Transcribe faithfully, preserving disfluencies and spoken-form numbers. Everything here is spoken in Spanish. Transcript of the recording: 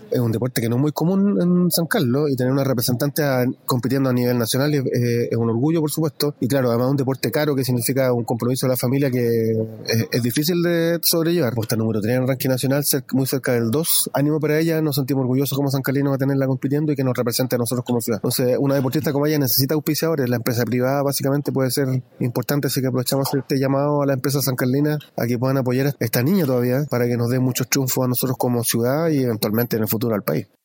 es un deporte que no es muy común en San Carlos, y tener una representante a, compitiendo a nivel nacional es, eh, es un orgullo, por supuesto, y claro, además un deporte caro que significa un compromiso de la familia que es, es difícil de sobrellevar. Puesta número tres en el ranking nacional, cerca, muy cerca del dos. Ánimo para ella, nos sentimos orgullosos como San Carlino de tenerla compitiendo y que nos represente a nosotros como ciudad. Entonces, una deportista como ella necesita auspiciadores, la empresa privada básicamente puede ser importante, así que aprovechamos este llamado a la empresa San Carlina a que puedan apoyar a esta niña todavía para que nos dé muchos triunfos a nosotros como ciudad y eventualmente en el futuro al país.